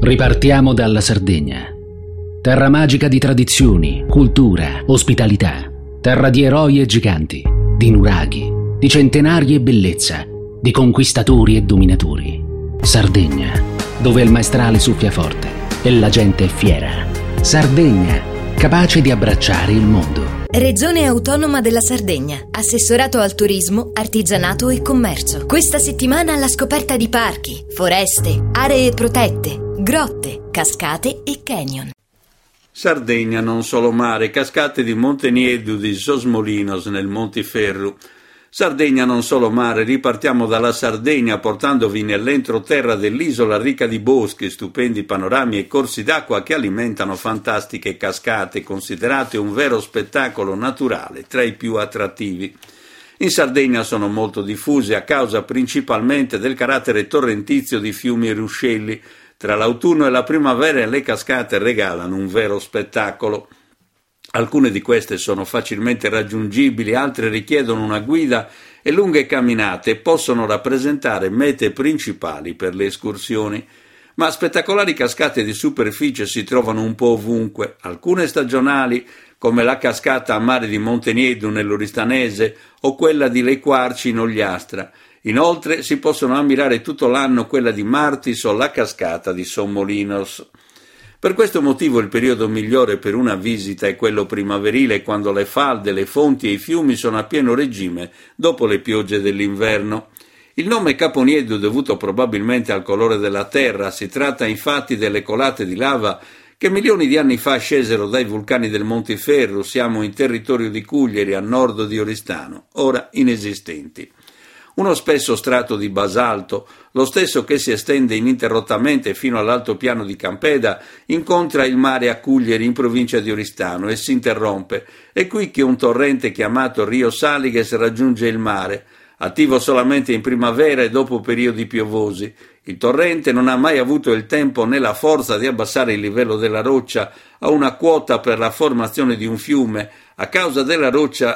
Ripartiamo dalla Sardegna. Terra magica di tradizioni, cultura, ospitalità. Terra di eroi e giganti, di nuraghi, di centenari e bellezza, di conquistatori e dominatori. Sardegna, dove il maestrale soffia forte e la gente è fiera. Sardegna, capace di abbracciare il mondo. Regione Autonoma della Sardegna. Assessorato al turismo, artigianato e commercio. Questa settimana alla scoperta di parchi, foreste, aree protette, grotte, cascate e canyon. Sardegna non solo mare, cascate di Monte Nieddu di Sosmolinos nel Montiferru. Sardegna non solo mare, ripartiamo dalla Sardegna portandovi nell'entroterra dell'isola ricca di boschi, stupendi panorami e corsi d'acqua che alimentano fantastiche cascate, considerate un vero spettacolo naturale, tra i più attrattivi. In Sardegna sono molto diffuse a causa principalmente del carattere torrentizio di fiumi e ruscelli. Tra l'autunno e la primavera le cascate regalano un vero spettacolo. Alcune di queste sono facilmente raggiungibili, altre richiedono una guida e lunghe camminate e possono rappresentare mete principali per le escursioni. Ma spettacolari cascate di superficie si trovano un po' ovunque, alcune stagionali, come la cascata a mare di Monte Nieddu nell'Oristanese o quella di Lequarci in Ogliastra. Inoltre si possono ammirare tutto l'anno quella di Martis o la cascata di Sommolinos. Per questo motivo il periodo migliore per una visita è quello primaverile, quando le falde, le fonti e i fiumi sono a pieno regime dopo le piogge dell'inverno. Il nome Capo Nieddu è dovuto probabilmente al colore della terra, si tratta infatti delle colate di lava che milioni di anni fa scesero dai vulcani del Montiferru. Siamo in territorio di Cuglieri, a nord di Oristano, ora inesistenti. Uno spesso strato di basalto, lo stesso che si estende ininterrottamente fino all'altopiano di Campeda, incontra il mare a Cuglieri in provincia di Oristano e si interrompe. È qui che un torrente chiamato Rio Salighes raggiunge il mare, attivo solamente in primavera e dopo periodi piovosi. Il torrente non ha mai avuto il tempo né la forza di abbassare il livello della roccia a una quota per la formazione di un fiume, a causa della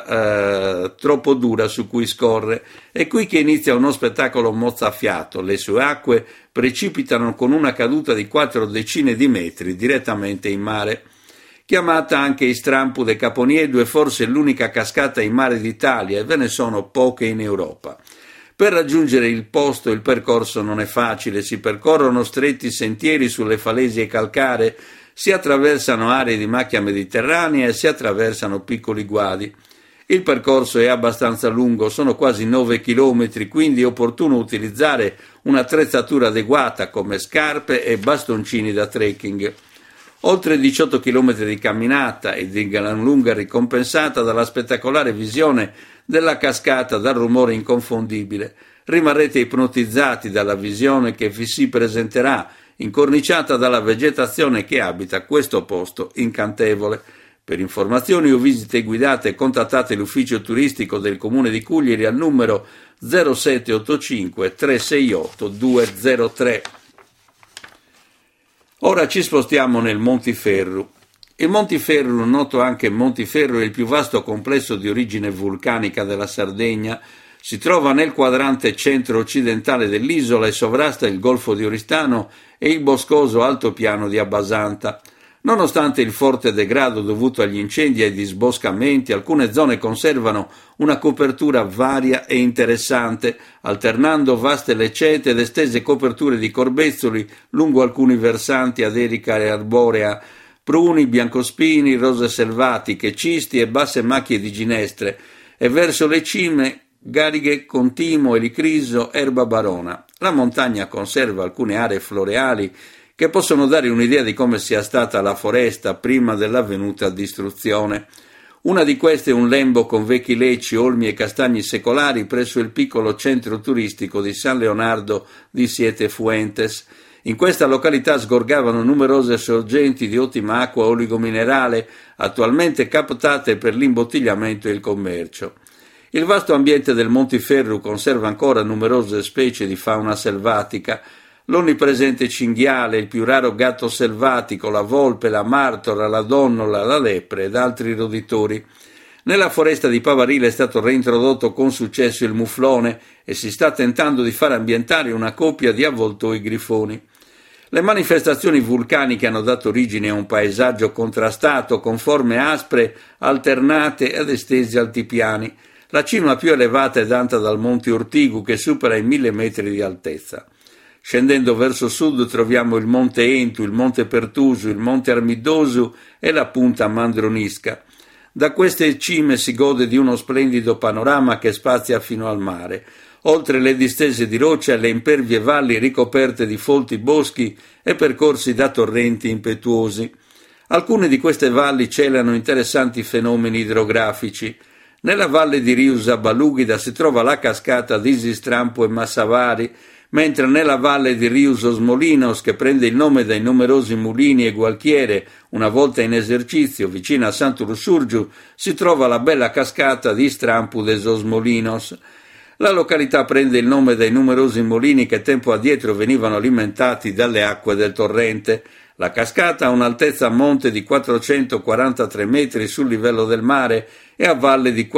roccia troppo dura su cui scorre. È qui che inizia uno spettacolo mozzafiato. Le sue acque precipitano con una caduta di 4 decine di metri direttamente in mare. Chiamata anche Istrampu de Capo Nieddu, è forse l'unica cascata in mare d'Italia e ve ne sono poche in Europa. Per raggiungere il posto il percorso non è facile, si percorrono stretti sentieri sulle falesie calcaree, si attraversano aree di macchia mediterranea e si attraversano piccoli guadi. Il percorso è abbastanza lungo, sono quasi 9 chilometri, quindi è opportuno utilizzare un'attrezzatura adeguata come scarpe e bastoncini da trekking. Oltre 18 chilometri di camminata e di gran lunga ricompensata dalla spettacolare visione della cascata dal rumore inconfondibile. Rimarrete ipnotizzati dalla visione che vi si presenterà, incorniciata dalla vegetazione che abita questo posto incantevole. Per informazioni o visite guidate contattate l'ufficio turistico del comune di Cuglieri al numero 0785 368 203. Ora ci spostiamo nel Montiferru. Il Montiferru, noto anche Montiferru, è il più vasto complesso di origine vulcanica della Sardegna. Si trova nel quadrante centro-occidentale dell'isola e sovrasta il Golfo di Oristano e il boscoso altopiano di Abbasanta. Nonostante il forte degrado dovuto agli incendi e ai disboscamenti, alcune zone conservano una copertura varia e interessante, alternando vaste leccete ed estese coperture di corbezzoli lungo alcuni versanti ad erica e arborea, pruni, biancospini, rose selvatiche, cisti e basse macchie di ginestre, e verso le cime garighe con timo, elicriso, erba barona. La montagna conserva alcune aree floreali che possono dare un'idea di come sia stata la foresta prima dell'avvenuta distruzione. Una di queste è un lembo con vecchi lecci, olmi e castagni secolari presso il piccolo centro turistico di San Leonardo di Siete Fuentes. In questa località sgorgavano numerose sorgenti di ottima acqua oligominerale, attualmente captate per l'imbottigliamento e il commercio. Il vasto ambiente del Montiferru conserva ancora numerose specie di fauna selvatica, l'onnipresente cinghiale, il più raro gatto selvatico, la volpe, la martora, la donnola, la lepre ed altri roditori. Nella foresta di Pavarile è stato reintrodotto con successo il muflone e si sta tentando di far ambientare una coppia di avvoltoi grifoni. Le manifestazioni vulcaniche hanno dato origine a un paesaggio contrastato, con forme aspre, alternate ed estesi altipiani. La cima più elevata è data dal Monte Ortigu, che supera i 1000 metri di altezza. Scendendo verso sud troviamo il Monte Entu, il Monte Pertusu, il Monte Armidosu e la punta Mandronisca. Da queste cime si gode di uno splendido panorama che spazia fino al mare, oltre le distese di roccia e le impervie valli ricoperte di folti boschi e percorsi da torrenti impetuosi. Alcune di queste valli celano interessanti fenomeni idrografici. Nella valle di Riusa Balugida si trova la cascata di Sistrampo e Massavari, mentre nella valle di Rius Osmolinos, che prende il nome dai numerosi mulini e gualchiere una volta in esercizio vicino a Sant'Ursurgiu, si trova la bella cascata di Strampu des Osmolinos. La località prende il nome dai numerosi mulini che tempo addietro venivano alimentati dalle acque del torrente. La cascata ha un'altezza a monte di 443 metri sul livello del mare e a valle di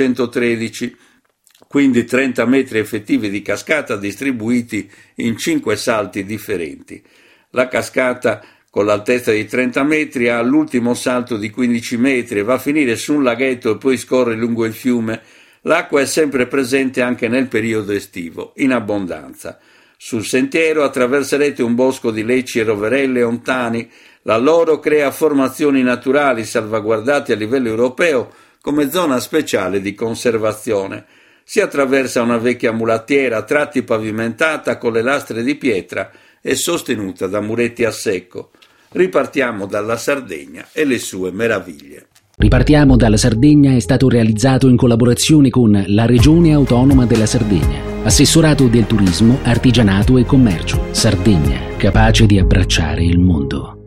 413, quindi 30 metri effettivi di cascata distribuiti in 5 salti differenti. La cascata, con l'altezza di 30 metri, ha l'ultimo salto di 15 metri e va a finire su un laghetto e poi scorre lungo il fiume. L'acqua è sempre presente anche nel periodo estivo, in abbondanza. Sul sentiero attraverserete un bosco di lecci e roverelle e ontani. La Loro crea formazioni naturali salvaguardate a livello europeo come zona speciale di conservazione. Si attraversa una vecchia mulattiera a tratti pavimentata con le lastre di pietra e sostenuta da muretti a secco. Ripartiamo dalla Sardegna e le sue meraviglie. Ripartiamo dalla Sardegna è stato realizzato in collaborazione con la Regione Autonoma della Sardegna, Assessorato del Turismo, Artigianato e Commercio, Sardegna, capace di abbracciare il mondo.